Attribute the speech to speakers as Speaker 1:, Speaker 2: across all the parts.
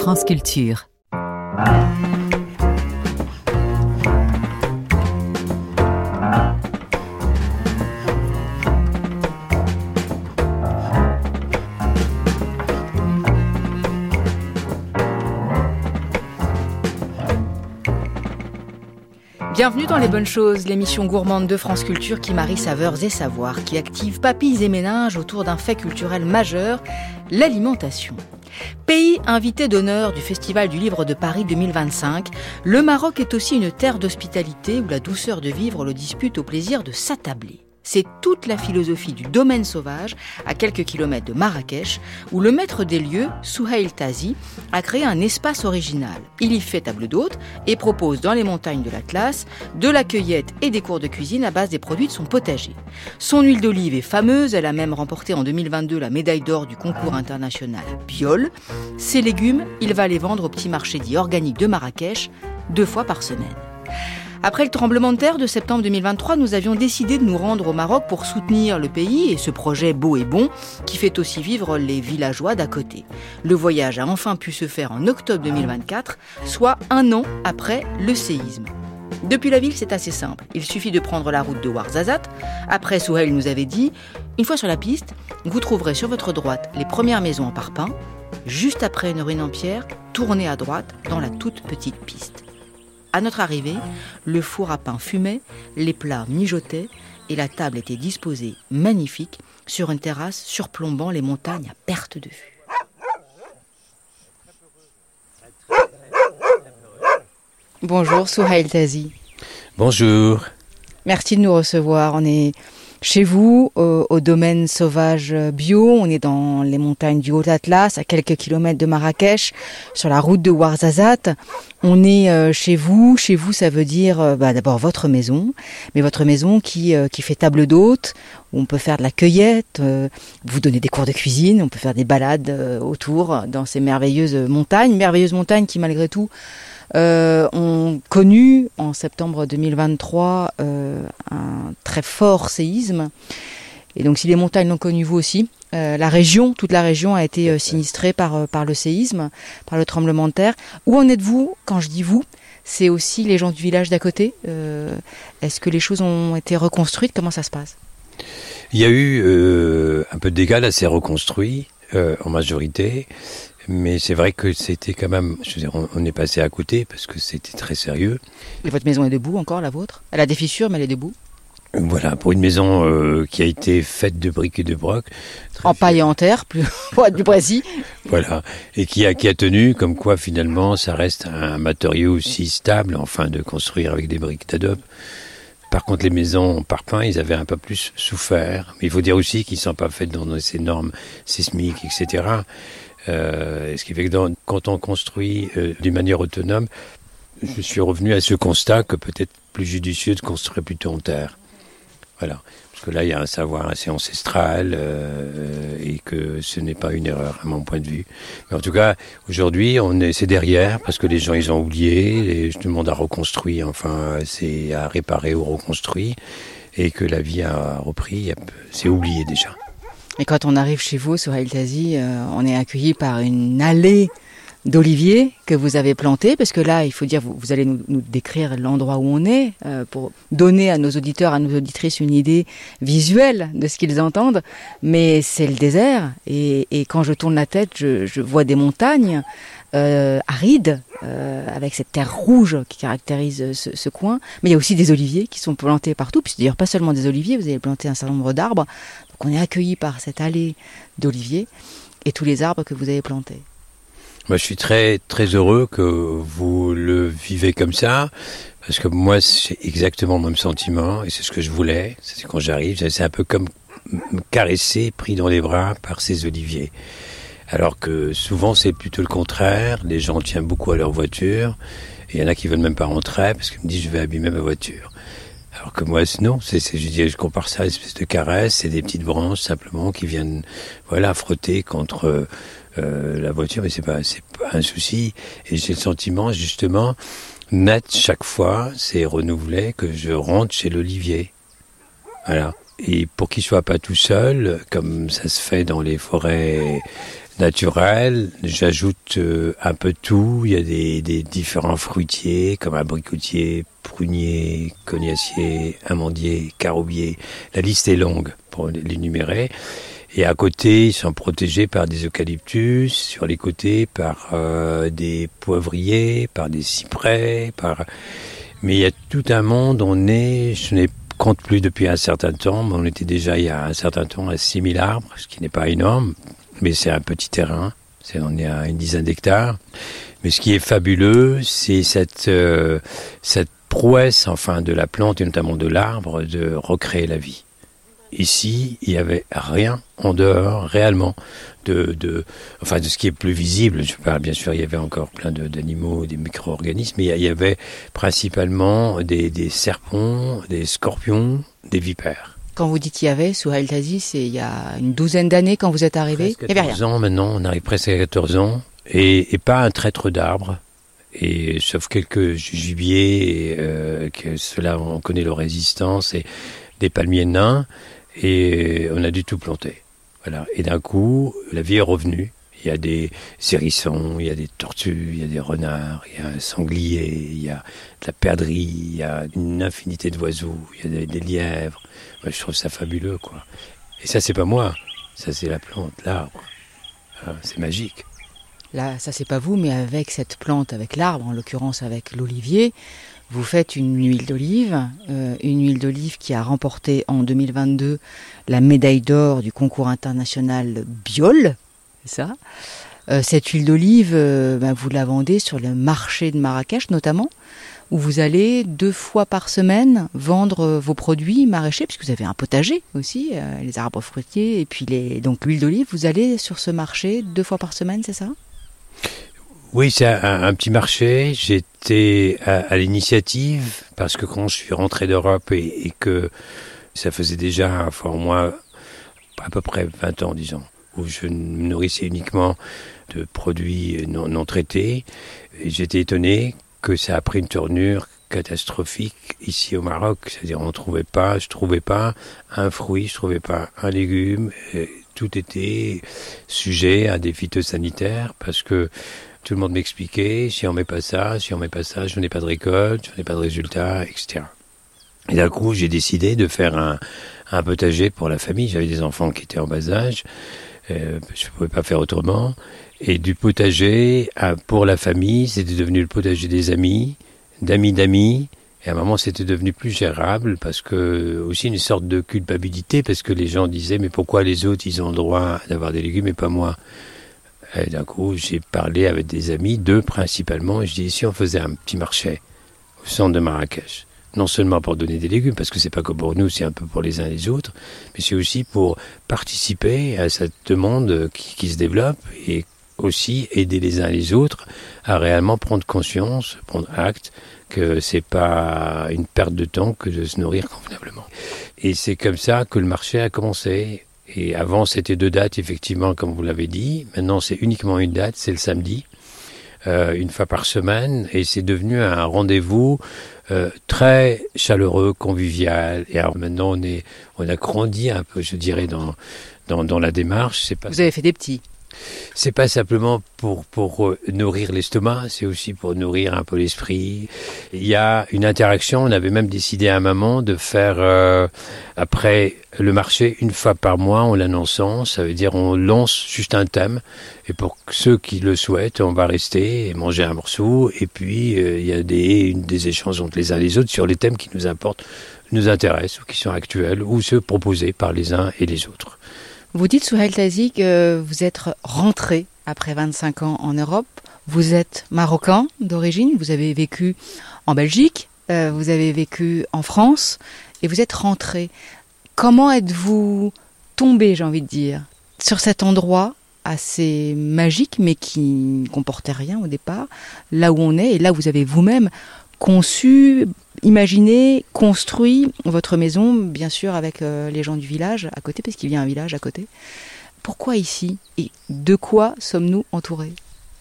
Speaker 1: France Culture. Bienvenue dans Les Bonnes Choses, l'émission gourmande de France Culture qui marie saveurs et savoirs, qui active papilles et méninges autour d'un fait culturel majeur, l'alimentation. Pays invité d'honneur du Festival du Livre de Paris 2025, le Maroc est aussi une terre d'hospitalité où la douceur de vivre le dispute au plaisir de s'attabler. C'est toute la philosophie du domaine sauvage, à quelques kilomètres de Marrakech, où le maître des lieux, Souhail Tazi, a créé un espace original. Il y fait table d'hôte et propose dans les montagnes de l'Atlas de la cueillette et des cours de cuisine à base des produits de son potager. Son huile d'olive est fameuse, elle a même remporté en 2022 la médaille d'or du concours international Biol. Ses légumes, il va les vendre au petit marché dit organique de Marrakech, 2 fois par semaine. Après le tremblement de terre de septembre 2023, nous avions décidé de nous rendre au Maroc pour soutenir le pays et ce projet beau et bon qui fait aussi vivre les villageois d'à côté. Le voyage a enfin pu se faire en octobre 2024, soit 1 an après le séisme. Depuis la ville, c'est assez simple. Il suffit de prendre la route de Ouarzazate. Après, Souhail nous avait dit, une fois sur la piste, vous trouverez sur votre droite les premières maisons en parpaing. Juste après une ruine en pierre, tournez à droite dans la toute petite piste. À notre arrivée, le four à pain fumait, les plats mijotaient et la table était disposée, magnifique, sur une terrasse surplombant les montagnes à perte de vue. Bonjour Souhail Tazi.
Speaker 2: Bonjour.
Speaker 1: Merci de nous recevoir. On est chez vous, au domaine sauvage bio. On est dans les montagnes du Haut-Atlas, à quelques kilomètres de Marrakech, sur la route de Ouarzazate. On est chez vous. Chez vous, ça veut dire d'abord votre maison, mais votre maison qui fait table d'hôte, où on peut faire de la cueillette, vous donner des cours de cuisine, on peut faire des balades autour dans ces merveilleuses montagnes qui malgré tout ont connu en septembre 2023 un très fort séisme. Et donc si les montagnes l'ont connu, vous aussi, toute la région a été sinistrée par le séisme, par le tremblement de terre. Où en êtes-vous? Quand je dis vous, c'est aussi les gens du village d'à côté. Est-ce que les choses ont été reconstruites? Comment ça se passe?
Speaker 2: Il y a eu un peu de dégâts, là c'est reconstruit en majorité. Mais c'est vrai que c'était quand même, on est passé à côté parce que c'était très sérieux.
Speaker 1: Et votre maison est debout encore, la vôtre? Elle a des fissures, mais elle est debout?
Speaker 2: Voilà, pour une maison qui a été faite de briques et de broc.
Speaker 1: En paille et en terre, pour être plus précis.
Speaker 2: Voilà, et qui a tenu, comme quoi finalement ça reste un matériau aussi stable, enfin de construire avec des briques d'adobe. Par contre, les maisons en parpaing, ils avaient un peu plus souffert. Mais il faut dire aussi qu'ils ne sont pas faits dans ces normes sismiques, etc. Ce qui fait que quand on construit d'une manière autonome, je suis revenu à ce constat que peut-être plus judicieux de construire plutôt en terre. Voilà. Parce que là, il y a un savoir assez ancestral et que ce n'est pas une erreur à mon point de vue. Mais en tout cas, aujourd'hui, c'est derrière parce que les gens, ils ont oublié. Tout le monde a reconstruit, enfin, c'est à réparer ou reconstruit. Et que la vie a repris, c'est oublié déjà.
Speaker 1: Et quand on arrive chez vous, Souhail Tazi, on est accueilli par une allée d'oliviers que vous avez plantés, parce que là, il faut dire, vous allez nous décrire l'endroit où on est, pour donner à nos auditeurs, à nos auditrices une idée visuelle de ce qu'ils entendent, mais c'est le désert, et quand je tourne la tête, je vois des montagnes arides, avec cette terre rouge qui caractérise ce coin, mais il y a aussi des oliviers qui sont plantés partout, puis c'est d'ailleurs pas seulement des oliviers, vous avez planté un certain nombre d'arbres, donc on est accueilli par cette allée d'oliviers et tous les arbres que vous avez plantés.
Speaker 2: Moi, je suis très, très heureux que vous le vivez comme ça, parce que moi, c'est exactement le même sentiment, et c'est ce que je voulais. C'est quand j'arrive, c'est un peu comme me caresser, pris dans les bras par ces oliviers. Alors que souvent, c'est plutôt le contraire. Les gens tiennent beaucoup à leur voiture, et il y en a qui veulent même pas rentrer, parce qu'ils me disent, je vais abîmer ma voiture. Alors que moi, non, je compare ça à une espèce de caresse, c'est des petites branches, simplement, qui viennent, frotter contre la voiture, mais c'est pas un souci. Et j'ai le sentiment, justement, net chaque fois, c'est renouvelé, que je rentre chez l'olivier. Voilà. Et pour qu'il soit pas tout seul, comme ça se fait dans les forêts naturel. J'ajoute un peu de tout. Il y a des différents fruitiers comme abricotier, prunier, cognacier, amandier, caroubier. La liste est longue pour l'énumérer. Et à côté, ils sont protégés par des eucalyptus, sur les côtés par des poivriers, par des cyprès, Mais il y a tout un monde. Je ne compte plus depuis un certain temps, mais on était déjà il y a un certain temps à 6000 arbres, ce qui n'est pas énorme, mais c'est un petit terrain. On est à une dizaine d'hectares. Mais ce qui est fabuleux, c'est cette prouesse, de la plante et notamment de l'arbre, de recréer la vie. Ici, il n'y avait rien en dehors, réellement, de ce qui est plus visible. Je parle, bien sûr, il y avait encore plein d'animaux, des micro-organismes, mais il y avait principalement des serpents, des scorpions, des vipères.
Speaker 1: Quand vous dites il y avait, Souhail Tazi, c'est il y a une douzaine d'années quand vous êtes arrivé.
Speaker 2: Il y avait 14 ans maintenant, on arrive presque à 14 ans, et pas un traître d'arbres. Et sauf quelques gibiers, que ceux-là, on connaît leur résistance, et des palmiers nains. Et on a dû tout planter. Voilà. Et d'un coup, la vie est revenue. Il y a des hérissons, il y a des tortues, il y a des renards, il y a un sanglier, il y a de la perdrix, il y a une infinité d'oiseaux, il y a des lièvres. Moi, je trouve ça fabuleux, quoi. Et ça, c'est pas moi. Ça, c'est la plante, l'arbre. C'est magique.
Speaker 1: Là, ça, c'est pas vous, mais avec cette plante, avec l'arbre, en l'occurrence avec l'olivier, vous faites une huile d'olive qui a remporté en 2022 la médaille d'or du concours international Biol, c'est ça. Cette huile d'olive, vous la vendez sur le marché de Marrakech notamment, où vous allez 2 fois par semaine vendre vos produits maraîchers, puisque vous avez un potager aussi, les arbres fruitiers, et puis donc l'huile d'olive, vous allez sur ce marché 2 fois par semaine, c'est ça ?
Speaker 2: Oui, c'est un petit marché. J'étais à l'initiative parce que quand je suis rentré d'Europe et que ça faisait déjà, au moins à peu près 20 ans, disons, où je me nourrissais uniquement de produits non traités, et j'étais étonné que ça a pris une tournure catastrophique ici au Maroc. C'est-à-dire, je trouvais pas un fruit, je trouvais pas un légume. Tout était sujet à des phytosanitaires parce que tout le monde m'expliquait, si on met pas ça, je n'ai pas de récolte, je n'ai pas de résultat, etc. Et d'un coup, j'ai décidé de faire un potager pour la famille. J'avais des enfants qui étaient en bas âge, je ne pouvais pas faire autrement. Et du potager pour la famille, c'était devenu le potager des amis, d'amis. Et à un moment, c'était devenu plus gérable parce que, aussi une sorte de culpabilité, parce que les gens disaient, mais pourquoi les autres, ils ont le droit d'avoir des légumes et pas moi ? Et d'un coup, j'ai parlé avec des amis, 2 principalement, et je dis, si on faisait un petit marché au centre de Marrakech, non seulement pour donner des légumes, parce que c'est pas que pour nous, c'est un peu pour les uns et les autres, mais c'est aussi pour participer à cette demande qui se développe et aussi aider les uns et les autres à réellement prendre conscience, prendre acte que c'est pas une perte de temps que de se nourrir convenablement. Et c'est comme ça que le marché a commencé. Et avant, c'était 2 dates, effectivement, comme vous l'avez dit. Maintenant, c'est uniquement une date, c'est le samedi, 1 fois par semaine. Et c'est devenu un rendez-vous très chaleureux, convivial. Et alors maintenant, on a grandi un peu, je dirais, dans la démarche.
Speaker 1: Vous avez fait des petits.
Speaker 2: C'est pas simplement pour nourrir l'estomac, c'est aussi pour nourrir un peu l'esprit. Il y a une interaction, on avait même décidé à un moment de faire, après le marché, 1 fois par mois, en l'annonçant, ça veut dire on lance juste un thème, et pour ceux qui le souhaitent, on va rester et manger un morceau, et puis il y a des échanges entre les uns et les autres sur les thèmes qui nous importent, nous intéressent, ou qui sont actuels, ou ceux proposés par les uns et les autres.
Speaker 1: Vous dites, Souhail Tazi, que vous êtes rentré après 25 ans en Europe. Vous êtes marocain d'origine, vous avez vécu en Belgique, vous avez vécu en France, et vous êtes rentré. Comment êtes-vous tombé, j'ai envie de dire, sur cet endroit assez magique, mais qui ne comportait rien au départ, là où on est, et là où vous avez vous-même conçu, imaginé, construit votre maison, bien sûr avec les gens du village à côté, parce qu'il y a un village à côté. Pourquoi ici ? Et de quoi sommes-nous entourés ?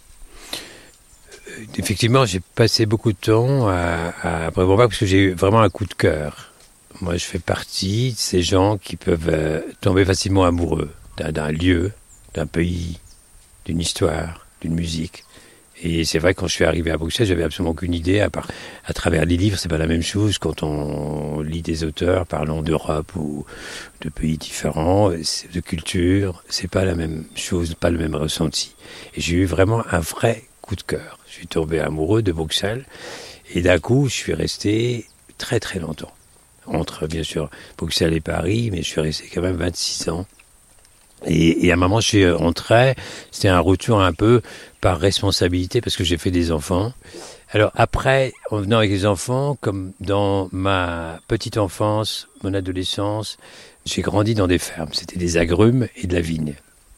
Speaker 2: Effectivement, j'ai passé beaucoup de temps à Brévourbac parce que j'ai eu vraiment un coup de cœur. Moi, je fais partie de ces gens qui peuvent tomber facilement amoureux d'un lieu, d'un pays, d'une histoire, d'une musique. Et c'est vrai, quand je suis arrivé à Bruxelles, j'avais absolument aucune idée, à travers les livres, c'est pas la même chose quand on lit des auteurs parlant d'Europe ou de pays différents, de culture, c'est pas la même chose, pas le même ressenti. Et j'ai eu vraiment un vrai coup de cœur. Je suis tombé amoureux de Bruxelles, et d'un coup, je suis resté très très longtemps. Entre, bien sûr, Bruxelles et Paris, mais je suis resté quand même 26 ans. Et à un moment, je suis rentré, c'était un retour un peu par responsabilité, parce que j'ai fait des enfants. Alors après, en venant avec les enfants, comme dans ma petite enfance, mon adolescence, j'ai grandi dans des fermes. C'était des agrumes et de la vigne.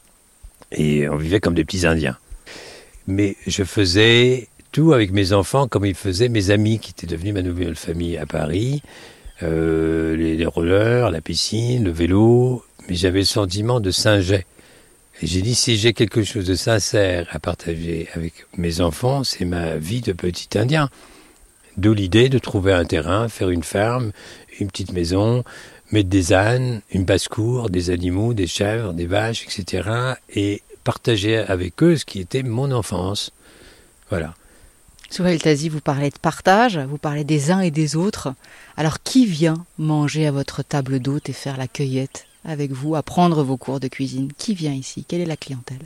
Speaker 2: Et on vivait comme des petits Indiens. Mais je faisais tout avec mes enfants comme ils faisaient mes amis, qui étaient devenus ma nouvelle famille à Paris. Les rollers, la piscine, le vélo, mais j'avais le sentiment de Saint-Jet. Et j'ai dit, si j'ai quelque chose de sincère à partager avec mes enfants, c'est ma vie de petit Indien. D'où l'idée de trouver un terrain, faire une ferme, une petite maison, mettre des ânes, une basse-cour, des animaux, des chèvres, des vaches, etc. Et partager avec eux ce qui était mon enfance. Voilà.
Speaker 1: Souhail Tazi, vous parlez de partage, vous parlez des uns et des autres. Alors qui vient manger à votre table d'hôte et faire la cueillette avec vous, apprendre vos cours de cuisine? Qui vient ici? Quelle est la clientèle?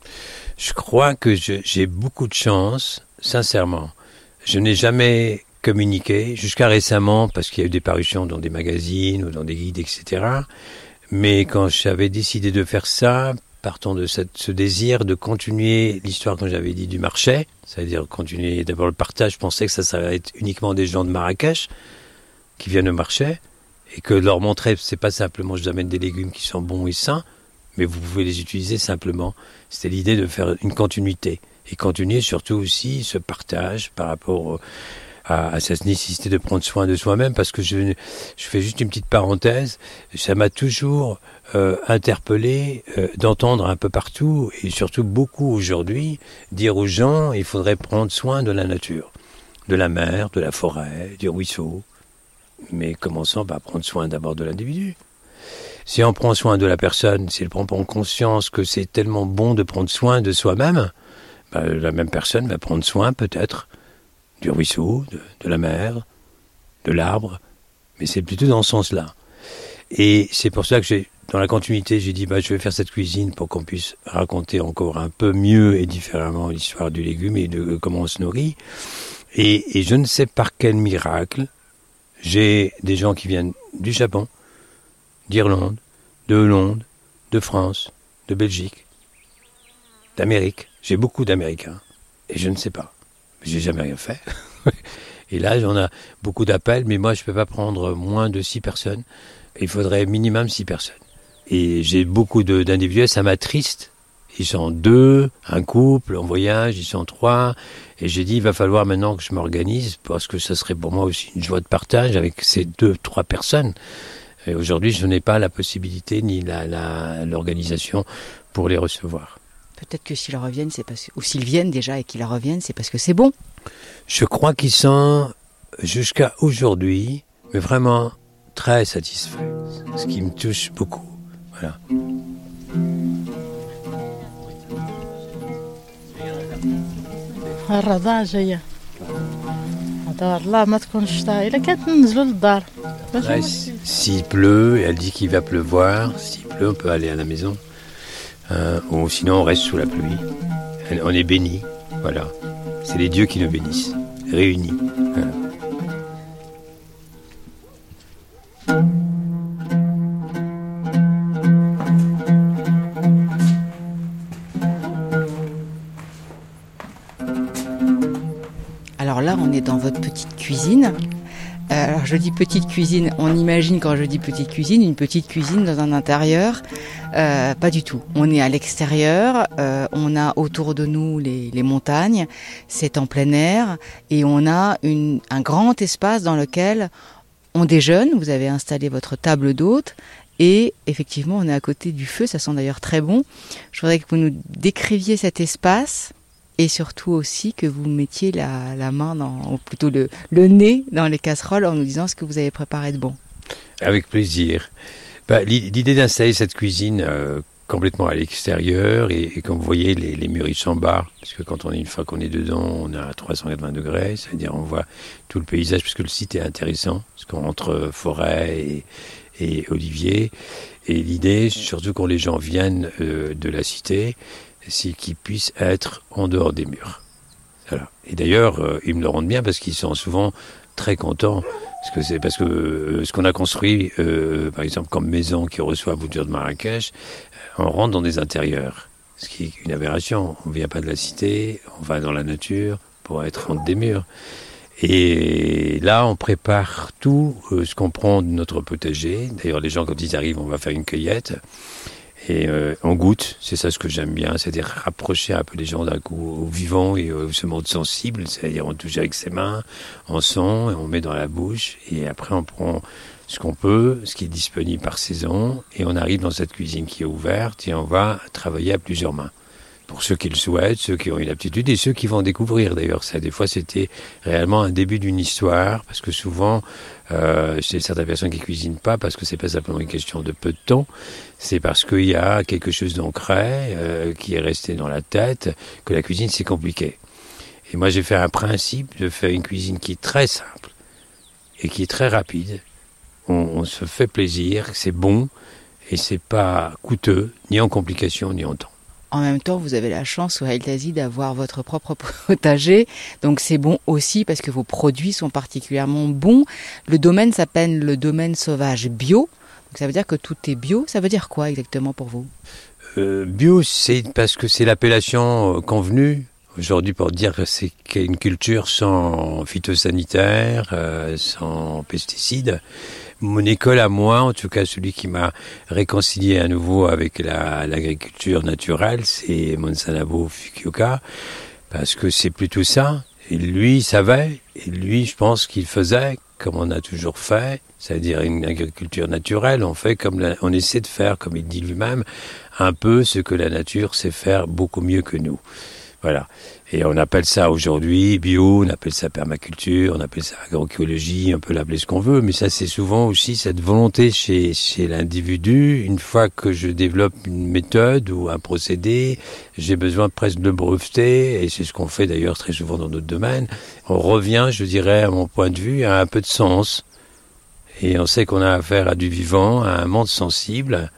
Speaker 2: Je crois que j'ai beaucoup de chance, sincèrement. Je n'ai jamais communiqué, jusqu'à récemment, parce qu'il y a eu des parutions dans des magazines ou dans des guides, etc. Mais quand j'avais décidé de faire ça, partant de ce désir de continuer l'histoire, comme j'avais dit, du marché, c'est-à-dire continuer d'abord le partage, je pensais que ça allait être uniquement des gens de Marrakech qui viennent au marché, et que leur montrer, c'est pas simplement je vous amène des légumes qui sont bons et sains, mais vous pouvez les utiliser simplement. C'était l'idée de faire une continuité, et continuer surtout aussi ce partage par rapport à cette nécessité de prendre soin de soi-même, parce que je fais juste une petite parenthèse, ça m'a toujours interpellé d'entendre un peu partout, et surtout beaucoup aujourd'hui, dire aux gens il faudrait prendre soin de la nature, de la mer, de la forêt, du ruisseau, mais commençons par prendre soin d'abord de l'individu. Si on prend soin de la personne, si elle prend conscience que c'est tellement bon de prendre soin de soi-même, la même personne va prendre soin peut-être du ruisseau, de la mer, de l'arbre, mais c'est plutôt dans ce sens-là. Et c'est pour ça que dans la continuité, j'ai dit je vais faire cette cuisine pour qu'on puisse raconter encore un peu mieux et différemment l'histoire du légume et de comment on se nourrit. Et je ne sais par quel miracle, j'ai des gens qui viennent du Japon, d'Irlande, de Hollande, de France, de Belgique, d'Amérique. J'ai beaucoup d'Américains. Et je ne sais pas. J'ai jamais rien fait. Et là, on a beaucoup d'appels, mais moi, je ne peux pas prendre moins de 6 personnes. Il faudrait minimum 6 personnes. Et j'ai beaucoup d'individuels, ça m'attriste. Ils sont 2, un couple, en voyage, ils sont 3. Et j'ai dit, il va falloir maintenant que je m'organise, parce que ça serait pour moi aussi une joie de partage avec ces 2-3 personnes. Et aujourd'hui, je n'ai pas la possibilité ni l'organisation pour les recevoir.
Speaker 1: Peut-être que s'ils reviennent, ou s'ils viennent déjà et qu'ils reviennent, c'est parce que c'est bon.
Speaker 2: Je crois qu'ils sont, jusqu'à aujourd'hui, mais vraiment très satisfaits. Ce qui me touche beaucoup. Voilà.
Speaker 3: الرضاعة جاية دار الله ما تكونش شتاء إلا كانت ننزلوا للدار.
Speaker 2: S'il pleut, elle dit qu'il va pleuvoir. S'il pleut, on peut aller à la maison. Ou sinon, on reste sous la pluie. On est bénis. Voilà. C'est les dieux qui nous bénissent. Réunis. Voilà.
Speaker 1: Alors là, on est dans votre petite cuisine. Alors je dis petite cuisine, on imagine quand je dis petite cuisine, une petite cuisine dans un intérieur. Pas du tout. On est à l'extérieur, on a autour de nous les montagnes, c'est en plein air et on a un grand espace dans lequel on déjeune. Vous avez installé votre table d'hôte et effectivement on est à côté du feu, ça sent d'ailleurs très bon. Je voudrais que vous nous décriviez cet espace. Et surtout aussi que vous mettiez la main, ou plutôt le nez dans les casseroles en nous disant ce que vous avez préparé de bon.
Speaker 2: Avec plaisir. L'idée d'installer cette cuisine complètement à l'extérieur et comme vous voyez, les murs ils sont bas, parce que une fois qu'on est dedans, on est à 380 degrés, c'est-à-dire on voit tout le paysage, parce que le site est intéressant, parce qu'on entre forêt et olivier. Et l'idée, surtout quand les gens viennent de la cité, c'est qu'ils puissent être en dehors des murs. Voilà. Et d'ailleurs, ils me le rendent bien parce qu'ils sont souvent très contents. Parce que ce qu'on a construit, par exemple, comme maison qui reçoit Bouture de Marrakech, on rentre dans des intérieurs. Ce qui est une aberration. On ne vient pas de la cité, on va dans la nature pour être entre des murs. Et là, on prépare tout ce qu'on prend de notre potager. D'ailleurs, les gens, quand ils arrivent, on va faire une cueillette. Et on goûte, c'est ça ce que j'aime bien, c'est-à-dire rapprocher un peu les gens d'un coup au vivant et au ce monde sensible, c'est-à-dire on touche avec ses mains, on sent, et on met dans la bouche, et après on prend ce qu'on peut, ce qui est disponible par saison, et on arrive dans cette cuisine qui est ouverte, et on va travailler à plusieurs mains. Pour ceux qui le souhaitent, ceux qui ont une aptitude et ceux qui vont découvrir d'ailleurs. Ça, des fois, c'était réellement un début d'une histoire, parce que souvent, c'est certaines personnes qui cuisinent pas, parce que c'est pas simplement une question de peu de temps, c'est parce qu'il y a quelque chose d'ancré qui est resté dans la tête, que la cuisine c'est compliqué. Et moi, j'ai fait un principe de faire une cuisine qui est très simple et qui est très rapide. On se fait plaisir, c'est bon et c'est pas coûteux, ni en complications ni en temps.
Speaker 1: En même temps, vous avez la chance, Souhail Tazi, d'avoir votre propre potager. Donc c'est bon aussi parce que vos produits sont particulièrement bons. Le domaine s'appelle le domaine sauvage bio. Donc ça veut dire que tout est bio. Ça veut dire quoi exactement pour vous ?
Speaker 2: Bio, c'est parce que c'est l'appellation convenue aujourd'hui pour dire que c'est une culture sans phytosanitaires, sans pesticides. Mon école à moi, en tout cas celui qui m'a réconcilié à nouveau avec l'agriculture naturelle, c'est Monsanabo Fukuoka, parce que c'est plutôt ça. Et lui, il savait, et lui, je pense qu'il faisait comme on a toujours fait, c'est-à-dire une agriculture naturelle. On essaie de faire, comme il dit lui-même, un peu ce que la nature sait faire beaucoup mieux que nous. Voilà. Et on appelle ça aujourd'hui bio, on appelle ça permaculture, on appelle ça agroécologie, on peut l'appeler ce qu'on veut, mais ça c'est souvent aussi cette volonté chez l'individu. Une fois que je développe une méthode ou un procédé, j'ai besoin presque de le breveter, et c'est ce qu'on fait d'ailleurs très souvent dans notre domaine. On revient, je dirais, à mon point de vue, à un peu de sens. Et on sait qu'on a affaire à du vivant, à un monde sensible,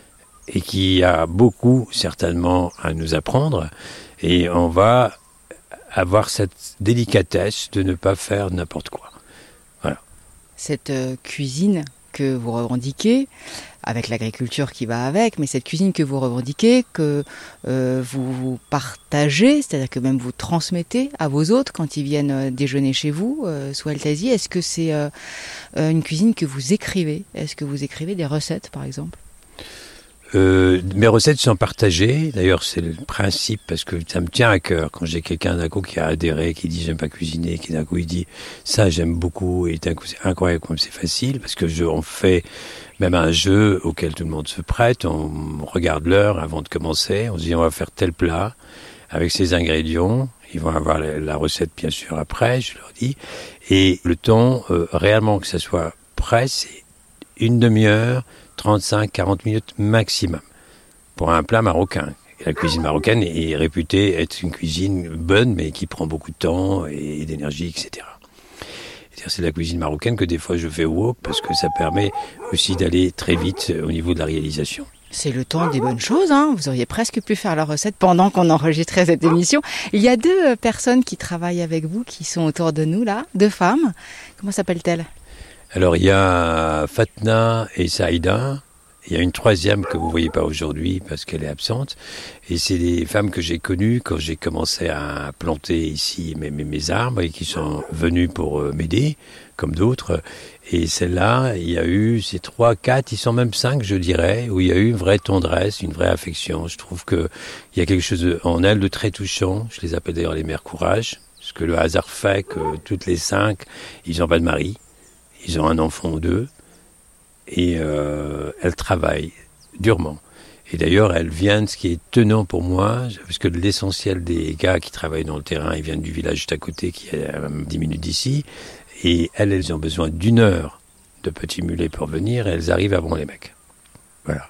Speaker 2: et qui a beaucoup certainement à nous apprendre. Et on va avoir cette délicatesse de ne pas faire n'importe quoi. Voilà.
Speaker 1: Cette cuisine que vous revendiquez, avec l'agriculture qui va avec, mais cette cuisine que vous revendiquez, que vous partagez, c'est-à-dire que même vous transmettez à vos hôtes quand ils viennent déjeuner chez vous, Souhail Tazi, est-ce que c'est une cuisine que vous écrivez ? Est-ce que vous écrivez des recettes, par exemple ?
Speaker 2: Mes recettes sont partagées. D'ailleurs, c'est le principe parce que ça me tient à cœur. Quand j'ai quelqu'un d'un coup qui a adhéré, qui dit j'aime pas cuisiner, qui d'un coup il dit ça j'aime beaucoup, et d'un coup c'est incroyable comme c'est facile parce que on fait même un jeu auquel tout le monde se prête. On regarde l'heure avant de commencer. On se dit on va faire tel plat avec ces ingrédients. Ils vont avoir la recette bien sûr après, je leur dis. Et le temps réellement que ça soit prêt, c'est une demi-heure. 35-40 minutes maximum pour un plat marocain. Et la cuisine marocaine est réputée être une cuisine bonne, mais qui prend beaucoup de temps et d'énergie, etc. C'est la cuisine marocaine que des fois je fais au wok, parce que ça permet aussi d'aller très vite au niveau de la réalisation.
Speaker 1: C'est le temps des bonnes choses, hein. Vous auriez presque pu faire la recette pendant qu'on enregistrait cette émission. Il y a 2 personnes qui travaillent avec vous, qui sont autour de nous, là, 2 femmes. Comment s'appellent-elles ?
Speaker 2: Alors, il y a Fatna et Saïda. Il y a une 3e que vous ne voyez pas aujourd'hui parce qu'elle est absente. Et c'est des femmes que j'ai connues quand j'ai commencé à planter ici mes arbres et qui sont venues pour m'aider, comme d'autres. Et celle-là, il y a eu ces 3, 4, ils sont même 5, je dirais, où il y a eu une vraie tendresse, une vraie affection. Je trouve qu'il y a quelque chose en elles de très touchant. Je les appelle d'ailleurs les mères courage. Parce que le hasard fait que toutes les 5, ils n'ont pas de mari. Ils ont un enfant ou 2 et elles travaillent durement. Et d'ailleurs, elles viennent, ce qui est tenant pour moi, parce que l'essentiel des gars qui travaillent dans le terrain, ils viennent du village juste à côté, qui est à 10 minutes d'ici, et elles ont besoin d'1 heure de petits mulets pour venir, et elles arrivent avant les mecs. Voilà.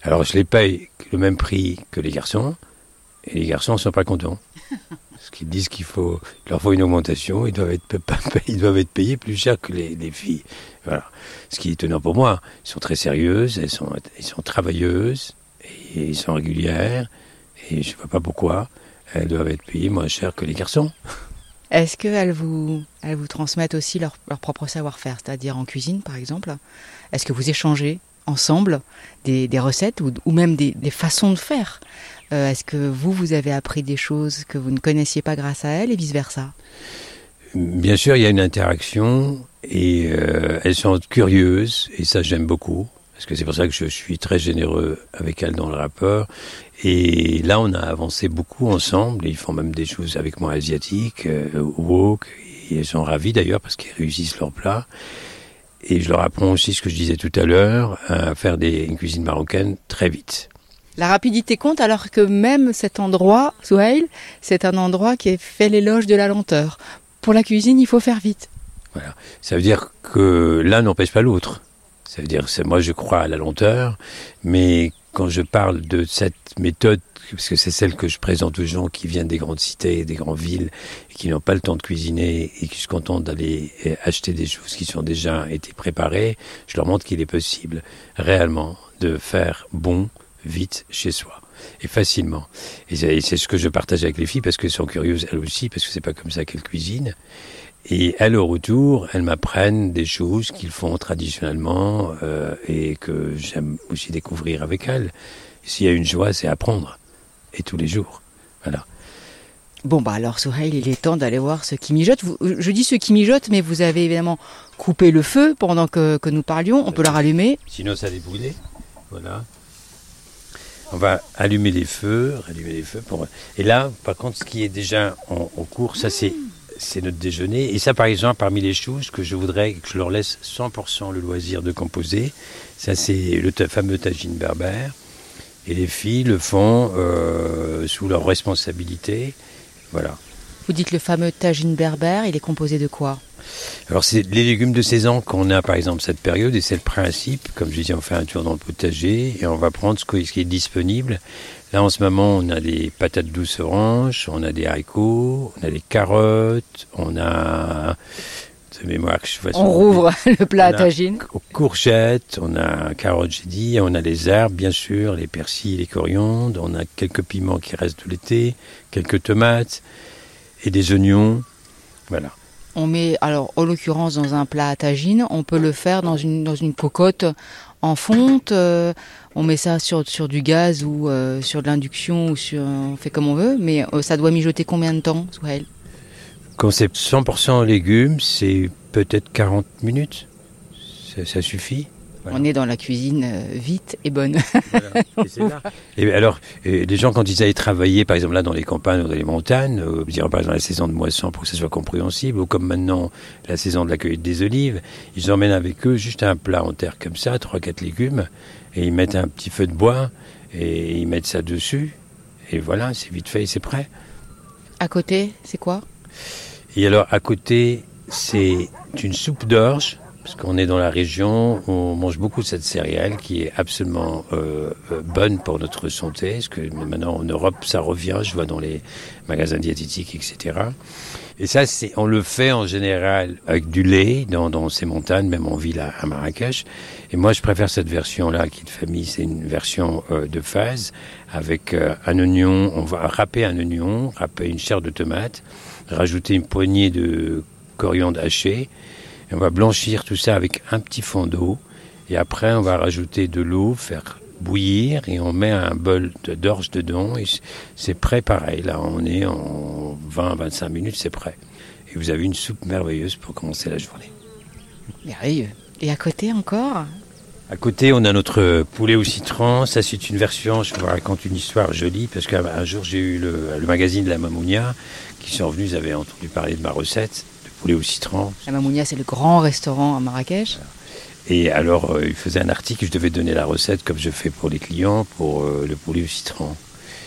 Speaker 2: Alors je les paye le même prix que les garçons, et les garçons ne sont pas contents. Parce qu'ils disent il leur faut une augmentation, ils doivent être payés plus cher que les filles. Voilà. Ce qui est étonnant pour moi, elles sont très sérieuses, elles sont travailleuses, et elles sont régulières, et je ne vois pas pourquoi elles doivent être payées moins cher que les garçons.
Speaker 1: Est-ce qu'elles vous transmettent aussi leur propre savoir-faire, c'est-à-dire en cuisine par exemple? Est-ce que vous échangez ensemble des recettes ou même des façons de faire? Est-ce que vous avez appris des choses que vous ne connaissiez pas grâce à elles et vice-versa?
Speaker 2: Bien sûr, il y a une interaction et elles sont curieuses et ça j'aime beaucoup. Parce que c'est pour ça que je suis très généreux avec elles dans le rapport. Et là, on a avancé beaucoup ensemble. Ils font même des choses avec moi asiatiques, wok. Et elles sont ravies d'ailleurs parce qu'ils réussissent leur plat. Et je leur apprends aussi ce que je disais tout à l'heure, à faire une cuisine marocaine très vite.
Speaker 1: La rapidité compte alors que même cet endroit, Souheil, c'est un endroit qui fait l'éloge de la lenteur. Pour la cuisine, il faut faire vite.
Speaker 2: Voilà. Ça veut dire que l'un n'empêche pas l'autre. Ça veut dire que moi je crois à la lenteur, mais quand je parle de cette méthode, parce que c'est celle que je présente aux gens qui viennent des grandes cités, des grandes villes, et qui n'ont pas le temps de cuisiner et qui se contentent d'aller acheter des choses qui sont déjà été préparées, je leur montre qu'il est possible réellement de faire bon, vite, chez soi. Et facilement. Et c'est ce que je partage avec les filles parce qu'elles sont curieuses elles aussi, parce que c'est pas comme ça qu'elles cuisinent. Et elles, au retour, elles m'apprennent des choses qu'ils font traditionnellement et que j'aime aussi découvrir avec elles. Et s'il y a une joie, c'est apprendre. Et tous les jours. Voilà.
Speaker 1: Bon, alors, Souheil, il est temps d'aller voir ce qui mijote. Je dis ce qui mijote, mais vous avez évidemment coupé le feu pendant que nous parlions. On peut la rallumer.
Speaker 2: Sinon, ça allait brûler. Voilà. On va allumer les feux. Et là, par contre, ce qui est déjà en cours, ça c'est notre déjeuner. Et ça, par exemple, parmi les choses que je voudrais que je leur laisse 100% le loisir de composer, ça c'est le fameux tagine berbère. Et les filles le font sous leur responsabilité. Voilà.
Speaker 1: Vous dites le fameux tagine berbère, il est composé de quoi?
Speaker 2: Alors c'est les légumes de saison qu'on a par exemple cette période et c'est le principe. Comme je disais, on fait un tour dans le potager et on va prendre ce qui est disponible. Là en ce moment on a des patates douces oranges, on a des haricots, on a des carottes, on a...
Speaker 1: On rouvre le plat à tagine.
Speaker 2: Courgettes, on a carottes, j'ai dit, on a les herbes, bien sûr, les persils, les coriandres, on a quelques piments qui restent de l'été, quelques tomates et des oignons. Voilà.
Speaker 1: On met, alors en l'occurrence dans un plat à tagine, on peut le faire dans une cocotte en fonte. On met ça sur du gaz ou sur de l'induction ou on fait comme on veut. Mais ça doit mijoter combien de temps, Souheil?
Speaker 2: Quand c'est 100% légumes, c'est peut-être 40 minutes. Ça suffit. Voilà.
Speaker 1: On est dans la cuisine vite et bonne.
Speaker 2: Voilà. Et c'est là. Et alors, les gens, quand ils allaient travailler, par exemple là dans les campagnes ou dans les montagnes, je dirais par exemple la saison de moisson pour que ça soit compréhensible, ou comme maintenant la saison de la cueillette des olives, ils emmènent avec eux juste un plat en terre comme ça, 3-4 légumes, et ils mettent un petit feu de bois, et ils mettent ça dessus, et voilà, c'est vite fait et c'est prêt.
Speaker 1: À côté, c'est quoi?
Speaker 2: Et alors, à côté, c'est une soupe d'orge, parce qu'on est dans la région, on mange beaucoup de cette céréale qui est absolument bonne pour notre santé, parce que maintenant en Europe, ça revient, je vois dans les magasins diététiques, etc. Et ça, on le fait en général avec du lait dans ces montagnes, même en ville à Marrakech. Et moi, je préfère cette version-là qui est de famille, c'est une version de phase, avec un oignon, on va râper un oignon, râper une chair de tomate, rajouter une poignée de coriandre haché, et on va blanchir tout ça avec un petit fond d'eau, et après on va rajouter de l'eau, faire bouillir, et on met un bol d'orge dedans, et c'est prêt pareil, là on est en 20-25 minutes, c'est prêt. Et vous avez une soupe merveilleuse pour commencer la journée.
Speaker 1: Merveilleux. Et à côté encore ?
Speaker 2: À côté, on a notre poulet au citron. Ça, c'est une version, je vous raconte une histoire jolie, parce qu'un jour, j'ai eu le magazine de la Mamounia qui sont venus, ils avaient entendu parler de ma recette de poulet au citron.
Speaker 1: La Mamounia, c'est le grand restaurant à Marrakech.
Speaker 2: Et alors, ils faisaient un article, je devais donner la recette comme je fais pour les clients, pour le poulet au citron.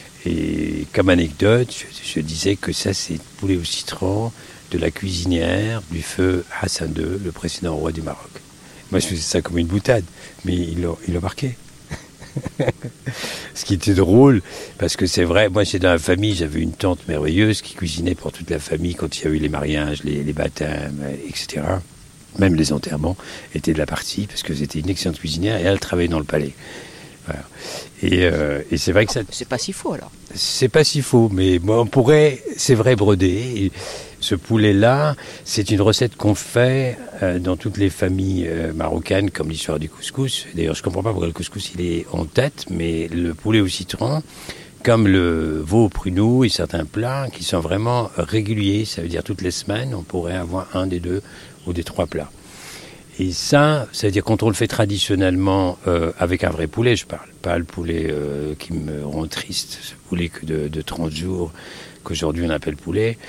Speaker 2: Et comme anecdote, je disais que ça, c'est le poulet au citron de la cuisinière du feu Hassan II, le précédent roi du Maroc. Moi, je faisais ça comme une boutade, mais il l'a marqué. Ce qui était drôle, parce que c'est vrai, moi j'étais dans la famille, j'avais une tante merveilleuse qui cuisinait pour toute la famille quand il y a eu les mariages, les baptêmes, etc. Même les enterrements étaient de la partie, parce que c'était une excellente cuisinière et elle travaillait dans le palais. Voilà. Et c'est vrai que ça...
Speaker 1: C'est pas si faux alors.
Speaker 2: C'est pas si faux, mais moi, on pourrait, c'est vrai, broder. Et ce poulet-là, c'est une recette qu'on fait dans toutes les familles marocaines, comme l'histoire du couscous. D'ailleurs, je comprends pas pourquoi le couscous il est en tête, mais le poulet au citron, comme le veau au pruneau et certains plats qui sont vraiment réguliers, ça veut dire toutes les semaines, on pourrait avoir un des 2 ou des 3 plats. Et ça veut dire quand on le fait traditionnellement avec un vrai poulet, je parle, pas le poulet qui me rend triste, ce poulet que de 30 jours, qu'aujourd'hui on appelle poulet,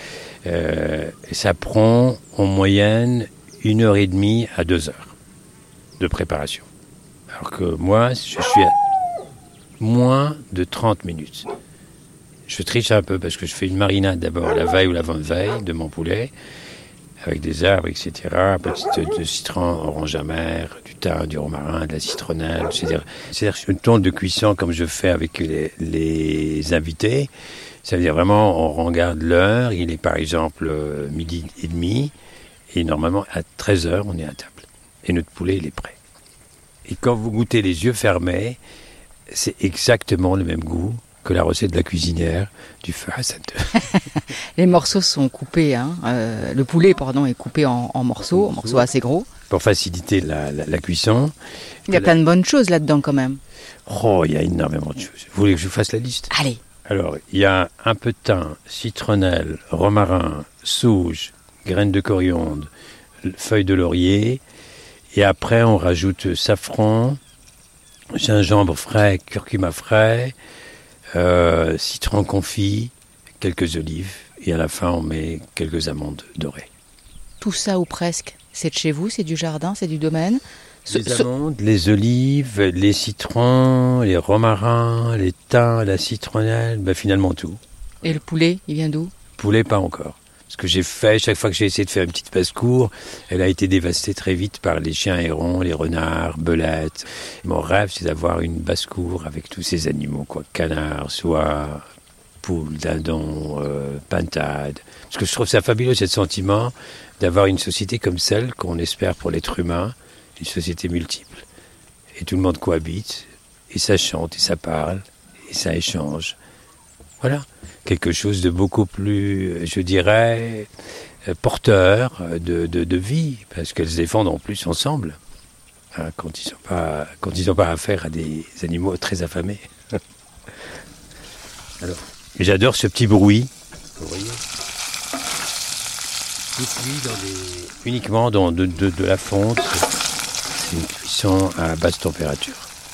Speaker 2: ça prend en moyenne 1h30 à 2 heures de préparation. Alors que moi, je suis à moins de 30 minutes. Je triche un peu parce que je fais une marinade d'abord la veille ou l'avant-veille de mon poulet, avec des herbes, etc., un peu de citron, orange amer, du thym, du romarin, de la citronnelle. C'est-à-dire une tonne de cuisson comme je fais avec les invités. Ça veut dire vraiment, on regarde l'heure, il est par exemple 12h30, et normalement à 13h, on est à table. Et notre poulet, il est prêt. Et quand vous goûtez les yeux fermés, c'est exactement le même goût que la recette de la cuisinière du feu à 7 heures.
Speaker 1: Les morceaux sont coupés, le poulet est coupé en morceaux assez gros.
Speaker 2: Pour faciliter la cuisson.
Speaker 1: Il y a plein de bonnes choses là-dedans quand même.
Speaker 2: Oh, il y a énormément de choses. Vous voulez que je vous fasse la liste ?
Speaker 1: Allez.
Speaker 2: Alors, il y a un peu de thym, citronnelle, romarin, sauge, graines de coriandre, feuilles de laurier. Et après, on rajoute safran, gingembre frais, curcuma frais, citron confit, quelques olives. Et à la fin, on met quelques amandes dorées.
Speaker 1: Tout ça ou presque, c'est de chez vous, c'est du jardin, c'est du domaine.
Speaker 2: Les amandes, les olives, les citrons, les romarins, les thym, la citronnelle, finalement tout.
Speaker 1: Et le poulet, il vient d'où ?
Speaker 2: Poulet, pas encore. Ce que j'ai fait, chaque fois que j'ai essayé de faire une petite basse-cour, elle a été dévastée très vite par les chiens errants, les renards, belettes. Mon rêve, c'est d'avoir une basse-cour avec tous ces animaux, canards, soies, poules, dindons, pintades. Parce que je trouve ça fabuleux, ce sentiment d'avoir une société comme celle qu'on espère pour l'être humain, une société multiple. Et tout le monde cohabite, et ça chante, et ça parle, et ça échange. Voilà, quelque chose de beaucoup plus, je dirais, porteur de vie, parce qu'elles se défendent en plus ensemble, quand ils n'ont pas affaire à des animaux très affamés. Alors, j'adore ce petit bruit. Vous voyez, tout cuit uniquement dans de la fonte. C'est une cuisson à basse température.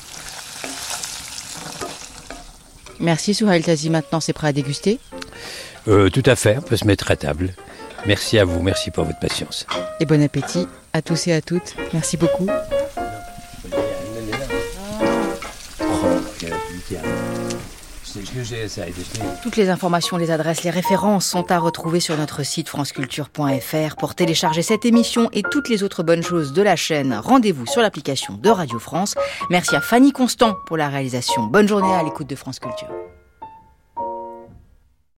Speaker 1: Merci Souhail Tazi, maintenant c'est prêt à déguster ?
Speaker 2: Tout à fait, on peut se mettre à table. Merci à vous, merci pour votre patience.
Speaker 1: Et bon appétit à tous et à toutes. Merci beaucoup. Toutes les informations, les adresses, les références sont à retrouver sur notre site franceculture.fr. Pour télécharger cette émission et toutes les autres bonnes choses de la chaîne, rendez-vous sur l'application de Radio France. Merci à Fanny Constant pour la réalisation. Bonne journée à l'écoute de France Culture.